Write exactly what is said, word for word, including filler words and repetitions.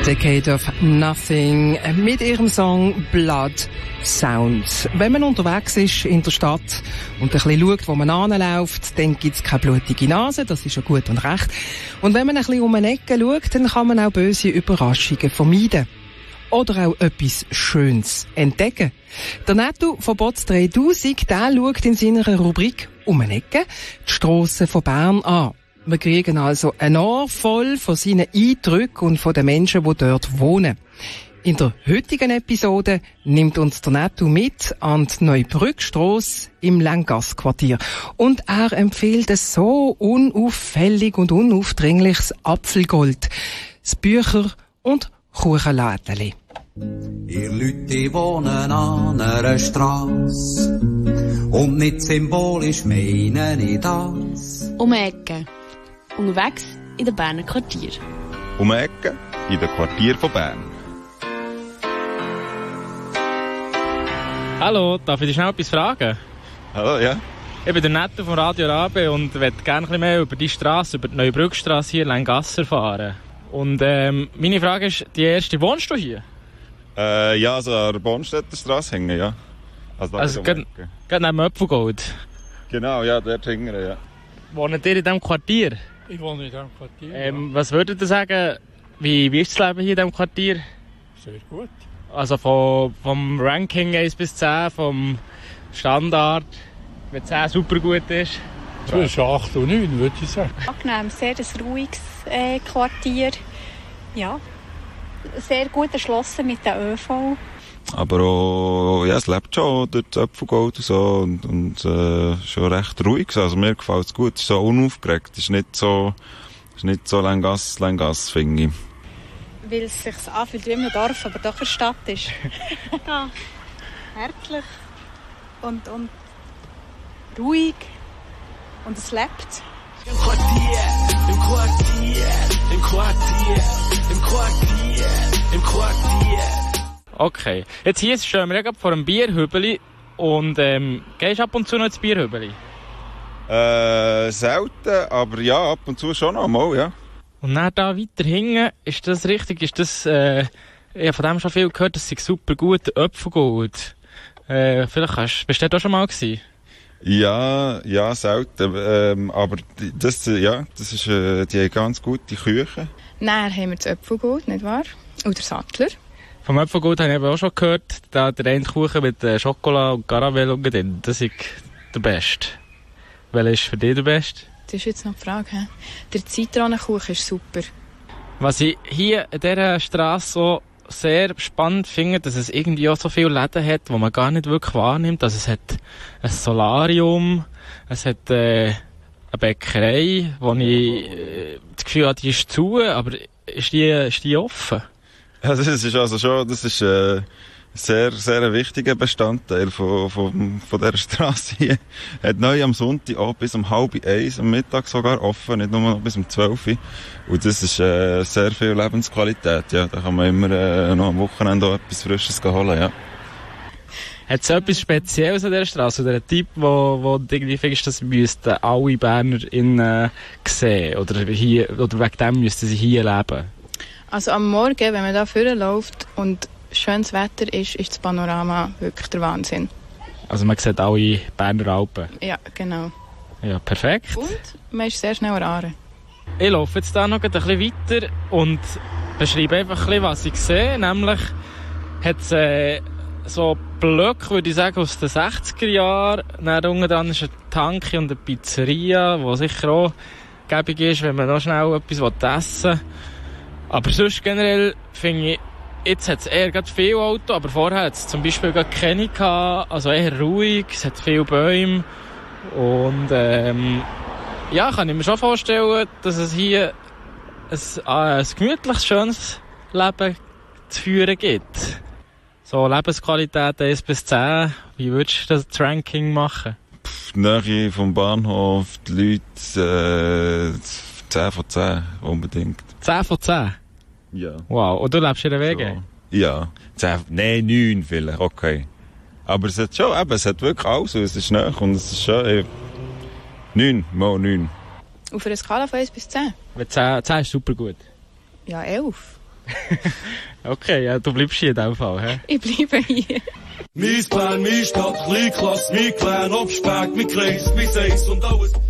Decade of Nothing mit ihrem Song Blood Sound. Wenn man unterwegs ist in der Stadt und ein bisschen schaut, wo man anläuft, dann gibt's keine blutige Nase, das ist ja gut und recht. Und wenn man ein bisschen um eine Ecke schaut, dann kann man auch böse Überraschungen vermeiden. Oder auch etwas Schönes entdecken. Der Netto von Bots dreitausend, der schaut in seiner Rubrik um eine Ecke die Strassen von Bern an. Wir kriegen also ein Ohr voll von seinen Eindrücken und von den Menschen, die dort wohnen. In der heutigen Episode nimmt uns der Netto mit an die Neubrückstrasse im Länggassquartier. Und er empfiehlt ein so unauffällig und unaufdringliches Apfelgold, das Bücher- und Kuchenlädeli. Ihr Leute wohnen an einer Strasse und nicht symbolisch meine ich das. Um die Ecke. Unterwegs in den Berner Quartier. Um die Ecke in den Quartier von Bern. Hallo, darf ich dich schnell etwas fragen? Hallo, ja. Ich bin der Netto von Radio Rabe und möchte gerne ein bisschen mehr über die Straße, über die Neubrückstrasse hier in Länggass erfahren. Und ähm, meine Frage ist, die erste, wohnst du hier? Äh, ja, also an der Bornstädter Straße hängen, ja. Also, also gerade neben dem Apfelgold? Genau, ja, dort hängen, ja. Wohnt ihr in diesem Quartier? Ich wohne in diesem Quartier, ähm, ja. Was würdet ihr sagen, wie, wie ist das Leben hier in diesem Quartier? Sehr gut. Also von, vom Ranking eins bis zehn, vom Standard, wenn zehn super gut ist? Zwischen acht und neun, würde ich sagen. Angenehm, sehr ein ruhiges äh, Quartier. Ja, sehr gut erschlossen mit den ÖV. Aber auch, ja, es lebt schon durch das Apfelgold und so und, und äh, schon recht ruhig. Also mir gefällt es gut, es ist so unaufgeregt, es ist nicht so, es ist nicht so Länggass, Länggass, finde ich. Weil es sich anfühlt wie im Dorf, aber doch eine Stadt ist. Ja, herzlich und, und ruhig und es lebt. Im Quartier, im Quartier, im Quartier, im Quartier, im Quartier. Okay, jetzt hier stehen wir ja gerade vor einem Bierhübeli und ähm, gehst du ab und zu noch ins Bierhübeli? Äh, selten, aber ja, ab und zu schon noch mal, ja. Und dann da weiter hinten, ist das richtig, ist das, äh, ich habe von dem schon viel gehört, das sei super gut, Apfelgold. Äh, vielleicht hast, bist du da schon mal gewesen? Ja, ja, selten, ähm, aber das, ja, das ist, äh, die haben ganz gute Küche. Dann haben wir das Apfelgold, nicht wahr? Oder Sattler. Vom Apfelgold habe ich eben auch schon gehört, da der eine Kuchen mit äh, Schokolade und Caramel drin, das ist der beste. Welcher ist für dich der beste? Das ist jetzt noch die Frage. He? Der Zitronenkuchen ist super. Was ich hier in dieser Strasse so sehr spannend finde, dass es irgendwie auch so viele Läden hat, die man gar nicht wirklich wahrnimmt. Also es hat ein Solarium, es hat äh, eine Bäckerei, wo ich äh, das Gefühl habe, die ist zu, aber ist die, ist die offen? Ja, das ist also schon, das ist äh, sehr, sehr ein wichtiger Bestandteil von, von, von dieser Strasse hier. Hat neu am Sonntag auch bis um halb eins, am Mittag sogar offen, nicht nur noch bis um zwölf. Und das ist äh, sehr viel Lebensqualität, ja. Da kann man immer äh, noch am Wochenende auch etwas Frisches holen, ja. Hat es etwas Spezielles an dieser Strasse? Oder ein Tipp, wo, wo du irgendwie findest, das müssten alle BernerInnen sehen? Oder, hier, oder wegen dem müssten sie hier leben? Also am Morgen, wenn man da vorne läuft und schönes Wetter ist, ist das Panorama wirklich der Wahnsinn. Also man sieht alle Berner Alpen? Ja, genau. Ja, perfekt. Und man ist sehr schnell an der Aare. Ich laufe jetzt da noch ein bisschen weiter und beschreibe einfach ein bisschen, was ich sehe. Nämlich hat es äh, so Blöcke, würde ich sagen, aus den sechziger Jahren. Dann unten dran ist ein Tanki und eine Pizzeria, die sicher auch gäbig ist, wenn man noch schnell etwas essen will. Aber sonst generell finde ich, jetzt hat es eher gerade viele Autos, aber vorher hat es zum Beispiel gerade keine gehabt, also eher ruhig, es hat viele Bäume und ähm, ja, kann ich mir schon vorstellen, dass es hier ein, ein, ein gemütliches, schönes Leben zu führen gibt. So Lebensqualität eins bis zehn, wie würdest du das Ranking machen? Pff, Nähe vom Bahnhof, die Leute, äh, zehn von zehn unbedingt. zehn von zehn? Ja. Wow, und du lebst in der Wege? So. Ja. zehn, nein, neun vielleicht, okay. Aber es hat schon, eben, es hat wirklich alles, es ist nahe und es ist schon, äh, neun, mal neun. Auf einer Skala von eins bis zehn? zehn, zehn ist super gut. Ja, elf. Okay, ja, du bleibst hier in diesem Fall, hä? Ich bleibe hier. Mein Plan, mein Stadt, Kleinklasse, mein Clan, Obspeck, mein Kreis, mein Seis und alles.